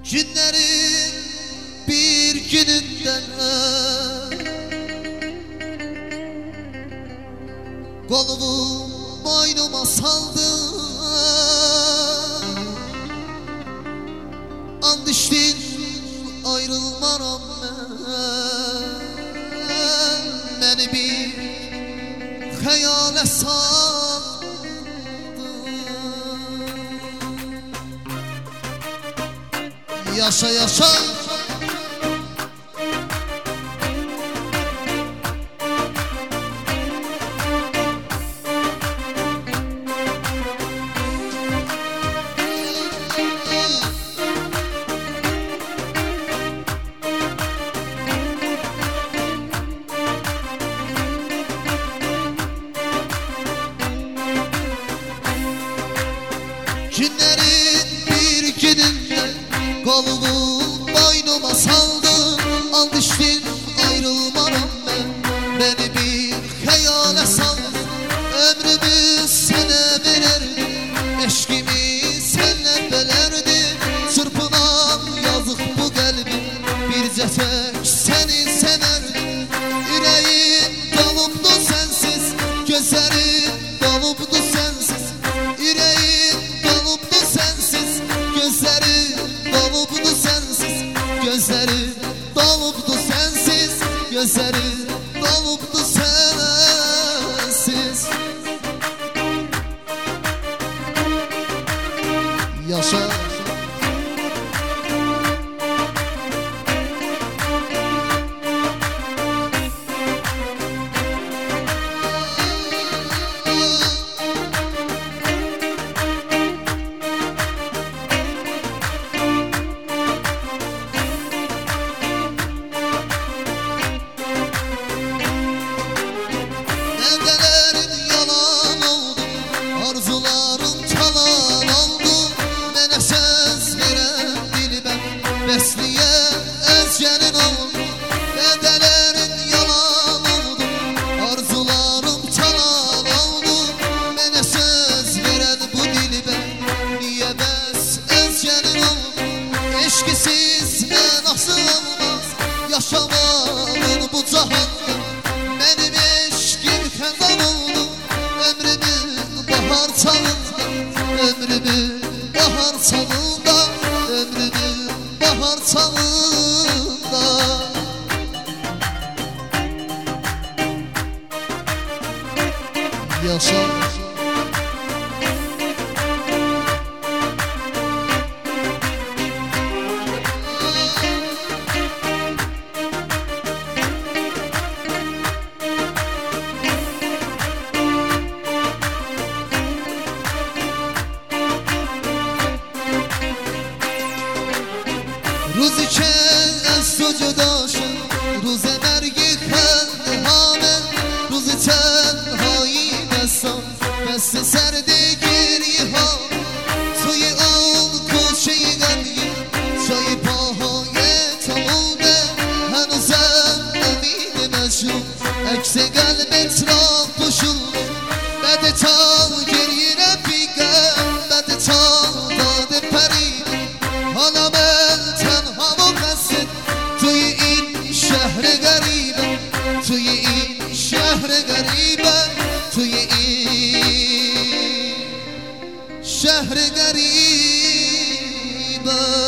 Günlerin bir gününden kolumu boynuma saldım. And içtin ayrılmaram ben. Beni bir hayale saldın. Yaşa yaşa günlerin bir gününde kolumu boynuma saldım. And içtin ayrılmaram ben. Beni bir hayale saldın. Ömrümü sana verirdim, eşkimi senle belerdim. Çırpınan yazık bu kalbim, birce tek seni severdim. Yüreğim dolupdu sensiz, gözlerim dolupdu sensiz. Yüreğim dolupdu sensiz, gözlerim dolupdu sensiz. Gözlerim dolupdu sensiz, gözlerim dolupdu sensiz. Yaşa besliye özgenin oldu. Bedelerin yalan oldu, arzularım talan oldu. Bana söz veren bu dilber, niye bes özgenin oldu. Eşkisiz ben nasıl olmaz, yaşamanın bu cahanda. Benim eşkim fendan oldu, ömrümün bahar çağında. Ömrümün bahar çağında, ömrümün bahar çağında. Yaşa روزی که از تو جدا شد، روز مرگی خند هامن. روز تنهایی دستان دست سرد گریه ها. توی اون کوچه غمگین جای پاهای تمومه. هنوزم امید مجنون عکس قلبت را پوشونده. بعد تا گریه رفیقم، بعد تا داد پریده. حالا من تنها و خسته توی این شهر غریبم. توی این شهر غریبم. توی این شهر غریبم.